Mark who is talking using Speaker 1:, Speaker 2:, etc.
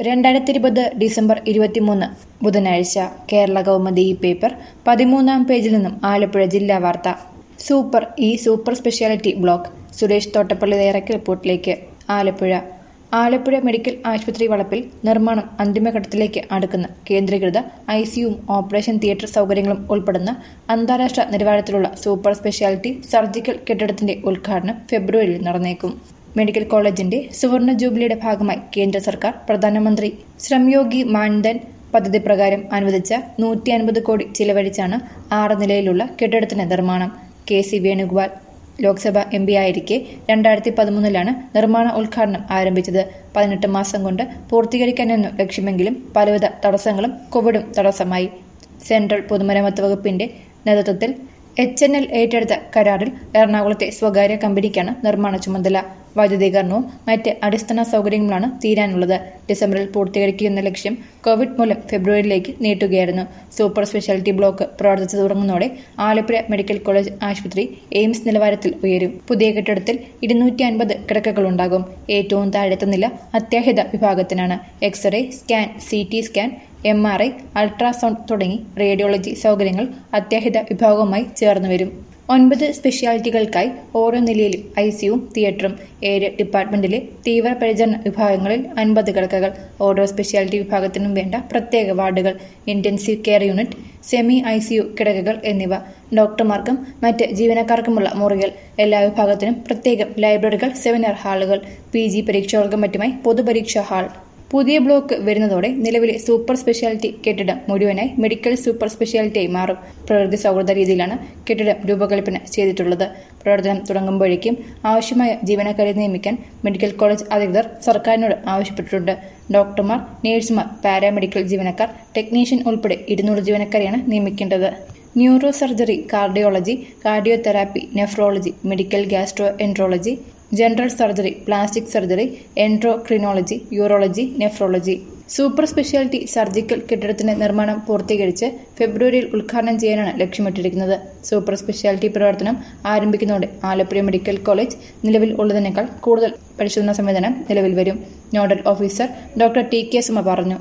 Speaker 1: 2020 December 23 ബുധനാഴ്ച Kerala Kaumudi paper 13-ാം പേജിൽ നിന്നും ആലപ്പുഴ ജില്ലാ വാർത്ത. Super speciality block. Suresh Thottappally തയ്യാറാക്കിയ റിപ്പോർട്ടിലേക്ക്. ആലപ്പുഴ മെഡിക്കൽ ആശുപത്രി വളപ്പിൽ നിർമ്മാണം അന്തിമഘട്ടത്തിലേക്ക് അടുക്കുന്ന കേന്ദ്രീകൃത ഐസിയുവും ഓപ്പറേഷൻ തിയേറ്റർ സൗകര്യങ്ങളും ഉൾപ്പെടുന്ന അന്താരാഷ്ട്ര നിലവാരത്തിലുള്ള സൂപ്പർ സ്പെഷ്യാലിറ്റി സർജിക്കൽ കെട്ടിടത്തിന്റെ ഉദ്ഘാടനം ഫെബ്രുവരിയിൽ നടന്നേക്കും. മെഡിക്കൽ കോളേജിന്റെ സുവർണ ജൂബിലിയുടെ ഭാഗമായി കേന്ദ്ര സർക്കാർ പ്രധാനമന്ത്രി ശ്രംയോഗി മാൻധൻ പദ്ധതി പ്രകാരം അനുവദിച്ച 150 കോടി ചിലവഴിച്ചാണ് 6 നിലയിലുള്ള കെട്ടിടത്തിന്റെ നിർമ്മാണം. KC വേണുഗോപാൽ ലോക്സഭ MP ആയിരിക്കെ 2013 നിർമ്മാണ ഉദ്ഘാടനം ആരംഭിച്ചത്. 18 മാസം കൊണ്ട് പൂർത്തീകരിക്കാനായിരുന്നു ലക്ഷ്യമെങ്കിലും പലവിധ തടസ്സങ്ങളും കോവിഡും തടസ്സമായി. സെൻട്രൽ പൊതുമരാമത്ത് വകുപ്പിന്റെ നേതൃത്വത്തിൽ HNL ഏറ്റെടുത്ത കരാറിൽ എറണാകുളത്തെ സ്വകാര്യ കമ്പനിക്കാണ് നിർമ്മാണ ചുമതല. വൈദ്യുതീകരണവും മറ്റ് അടിസ്ഥാന സൗകര്യങ്ങളുമാണ് തീരാനുള്ളത്. ഡിസംബറിൽ പൂർത്തീകരിക്കുന്ന ലക്ഷ്യം കോവിഡ് മൂലം ഫെബ്രുവരിയിലേക്ക് നീട്ടുകയായിരുന്നു. സൂപ്പർ സ്പെഷ്യാലിറ്റി ബ്ലോക്ക് പ്രവർത്തിച്ചു തുടങ്ങുന്നതോടെ ആലപ്പുഴ മെഡിക്കൽ കോളേജ് ആശുപത്രി എയിംസ് നിലവാരത്തിൽ ഉയരും. പുതിയ കെട്ടിടത്തിൽ 250 കിടക്കകളുണ്ടാകും. ഏറ്റവും താഴത്തെ നില അത്യാഹിത വിഭാഗത്തിനാണ്. X-ray, scan, CT scan, MRI, ultrasound തുടങ്ങി റേഡിയോളജി സൗകര്യങ്ങൾ അത്യാഹിത വിഭാഗവുമായി ചേർന്ന് വരും. 9 സ്പെഷ്യാലിറ്റികൾക്കായി ഓരോ നിലയിലും ICUവും തിയേറ്ററും. 7 ഡിപ്പാർട്ട്മെന്റിലെ തീവ്രപരിചരണ വിഭാഗങ്ങളിൽ 50 കിടക്കകൾ. ഓരോ സ്പെഷ്യാലിറ്റി വിഭാഗത്തിനും വേണ്ട പ്രത്യേക വാർഡുകൾ, intensive care unit, semi ICU കിടക്കകൾ എന്നിവ. ഡോക്ടർമാർക്കും മറ്റ് ജീവനക്കാർക്കുമുള്ള മുറികൾ. എല്ലാ വിഭാഗത്തിനും പ്രത്യേകം ലൈബ്രറികൾ, സെമിനാർ ഹാളുകൾ. PG പരീക്ഷകൾക്കും മറ്റുമായി പൊതുപരീക്ഷാ ഹാൾ. പുതിയ ബ്ലോക്ക് വരുന്നതോടെ നിലവിലെ സൂപ്പർ സ്പെഷ്യാലിറ്റി കെട്ടിടം മുഴുവനായി മെഡിക്കൽ സൂപ്പർ സ്പെഷ്യാലിറ്റിയായി മാറും. പ്രകൃതി സൗഹൃദ രീതിയിലാണ് കെട്ടിടം രൂപകൽപ്പന ചെയ്തിട്ടുള്ളത്. പ്രവർത്തനം തുടങ്ങുമ്പോഴേക്കും ആവശ്യമായ ജീവനക്കാരെ നിയമിക്കാൻ മെഡിക്കൽ കോളേജ് അധികൃതർ സർക്കാരിനോട് ആവശ്യപ്പെട്ടിട്ടുണ്ട്. ഡോക്ടർമാർ, നഴ്സുമാർ, പാരാമെഡിക്കൽ ജീവനക്കാർ, ടെക്നീഷ്യൻ ഉൾപ്പെടെ 200 ജീവനക്കാരെയാണ് നിയമിക്കേണ്ടത്. Neuro surgery, cardiology, cardiotherapy, nephrology, medical gastroenterology, general surgery, plastic surgery, endocrinology, urology, nephrology. Super speciality surgical കെട്ടിടത്തിന്റെ നിർമ്മാണം പൂർത്തീകരിച്ച് ഫെബ്രുവരിയിൽ ഉദ്ഘാടനം ചെയ്യാനാണ് ലക്ഷ്യമിട്ടിരിക്കുന്നത്. സൂപ്പർ സ്പെഷ്യാലിറ്റി പ്രവർത്തനം ആരംഭിക്കുന്നതോടെ ആലപ്പുഴ മെഡിക്കൽ കോളേജ് നിലവിൽ ഉള്ളതിനേക്കാൾ കൂടുതൽ പരിശോധനാ സംവിധാനം നിലവിൽ വരും. Nodal officer doctor TK Suma പറഞ്ഞു.